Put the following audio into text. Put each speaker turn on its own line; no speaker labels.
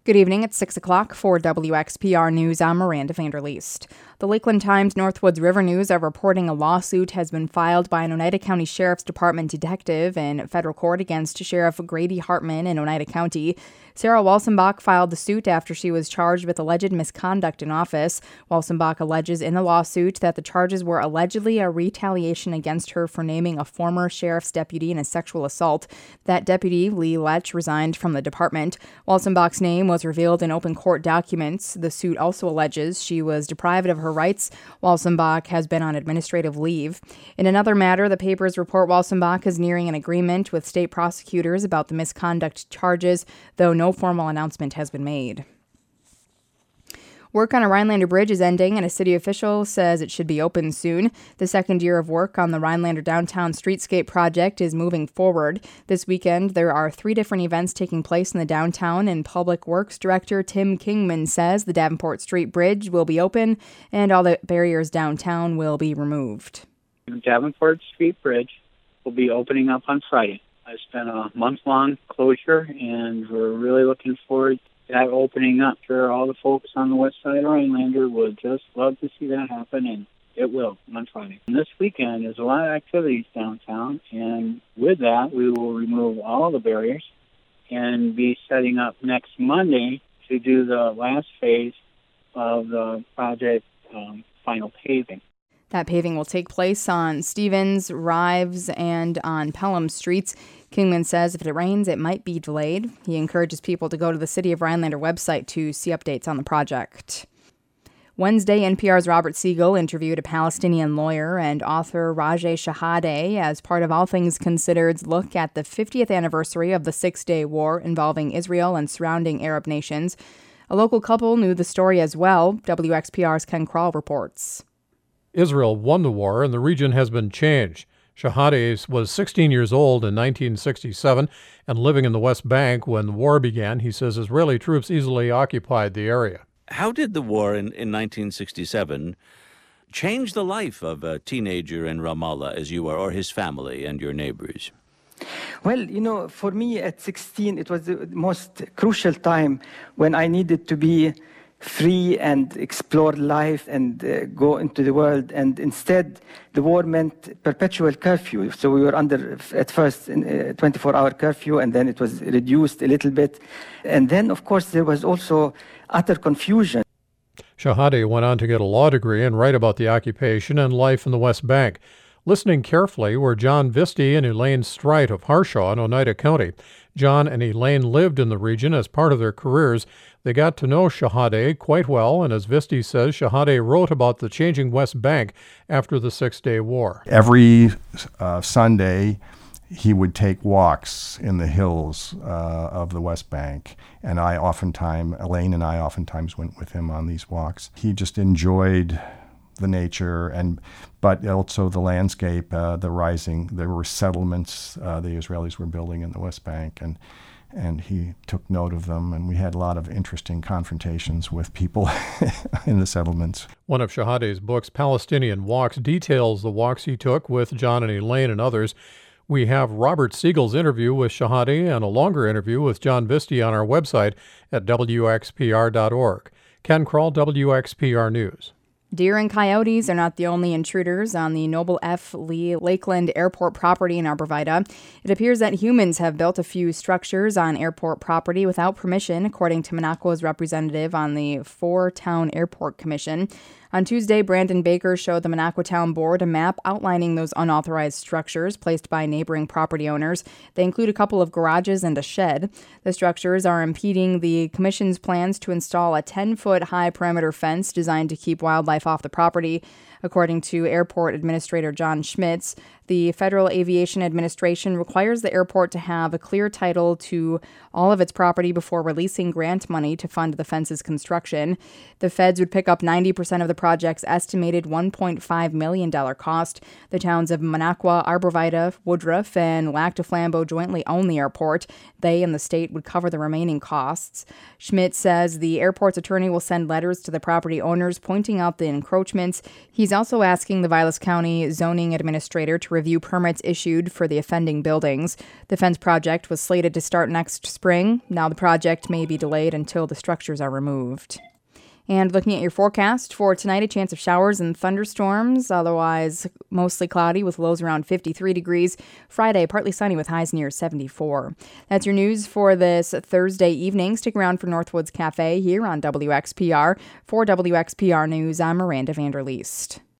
Good evening. It's 6 o'clock for WXPR News. I'm Miranda Vanderleest. The Lakeland Times Northwoods River News are reporting a lawsuit has been filed by an Oneida County Sheriff's Department detective in federal court against Sheriff Grady Hartman in Oneida County. Sarah Walsenbach filed the suit after she was charged with alleged misconduct in office. Walsenbach alleges in the lawsuit that the charges were allegedly a retaliation against her for naming a former sheriff's deputy in a sexual assault. That deputy, Lee Lech, resigned from the department. Walsenbach's name was revealed in open court documents. The suit also alleges she was deprived of her rights. Walsenbach has been on administrative leave. In another matter, the papers report Walsenbach is nearing an agreement with state prosecutors about the misconduct charges, though no formal announcement has been made. Work on a Rhinelander bridge is ending, and a city official says it should be open soon. The second year of work on the Rhinelander Downtown Streetscape project is moving forward. This weekend, there are 3 different events taking place in the downtown, and Public Works Director Tim Kingman says the Davenport Street Bridge will be open and all the barriers downtown will be removed.
The Davenport Street Bridge will be opening up on Friday. It's been a month-long closure, and we're really looking forward to that opening up. Sure, all the folks on the west side of Rhinelander would just love to see that happen, and it will on Friday. And this weekend, there's a lot of activities downtown, and with that, we will remove all the barriers and be setting up next Monday to do the last phase of the project final paving.
That paving will take place on Stevens, Rives, and on Pelham Streets. Kingman says if it rains, it might be delayed. He encourages people to go to the City of Rhinelander website to see updates on the project. Wednesday, NPR's Robert Siegel interviewed a Palestinian lawyer and author Rajeh Shahadeh as part of All Things Considered's look at the 50th anniversary of the Six-Day War involving Israel and surrounding Arab nations. A local couple knew the story as well. WXPR's Ken Krall reports.
Israel won the war, and the region has been changed. Shahadeh was 16 years old in 1967 and living in the West Bank when the war began. He says Israeli troops easily occupied the area.
How did the war in 1967 change the life of a teenager in Ramallah as you are, or his family and your neighbors?
Well, for me at 16, it was the most crucial time when I needed to be free and explore life and go into the world. And instead, the war meant perpetual curfew. So we were under, at first, 24-hour curfew, and then it was reduced a little bit. And then, of course, there was also utter confusion.
Shahadeh went on to get a law degree and write about the occupation and life in the West Bank. Listening carefully were John Visti and Elaine Streit of Harshaw in Oneida County. John and Elaine lived in the region as part of their careers. They got to know Shahadeh quite well, and as Visti says, Shahadeh wrote about the changing West Bank after the Six-Day War.
Every Sunday, he would take walks in the hills of the West Bank, and Elaine and I oftentimes went with him on these walks. He just enjoyed the nature, but also the landscape, there were settlements the Israelis were building in the West Bank, and he took note of them, and we had a lot of interesting confrontations with people in the settlements.
One of Shahadeh's books, Palestinian Walks, details the walks he took with John and Elaine and others. We have Robert Siegel's interview with Shahadeh and a longer interview with John Visti on our website at WXPR.org. Ken Krall, WXPR News.
Deer and coyotes are not the only intruders on the Noble F. Lee Lakeland Airport property in Arborvita. It appears that humans have built a few structures on airport property without permission, according to Minocqua's representative on the 4-Town Airport Commission. On Tuesday, Brandon Baker showed the Minocqua Town Board a map outlining those unauthorized structures placed by neighboring property owners. They include a couple of garages and a shed. The structures are impeding the Commission's plans to install a 10-foot high perimeter fence designed to keep wildlife off the property. According to Airport Administrator John Schmitz, the Federal Aviation Administration requires the airport to have a clear title to all of its property before releasing grant money to fund the fence's construction. The feds would pick up 90% of the project's estimated $1.5 million cost. The towns of Minocqua, Arborvita, Woodruff, and Lac du Flambeau jointly own the airport. They and the state would cover the remaining costs. Schmidt says the airport's attorney will send letters to the property owners pointing out the encroachments. He's also asking the Vilas County zoning administrator to review permits issued for the offending buildings. The fence project was slated to start next spring. Now the project may be delayed until the structures are removed. And looking at your forecast for tonight, a chance of showers and thunderstorms, otherwise mostly cloudy with lows around 53 degrees. Friday, partly sunny with highs near 74. That's your news for this Thursday evening. Stick around for Northwoods Cafe here on WXPR. For WXPR News, I'm Miranda Vanderleest.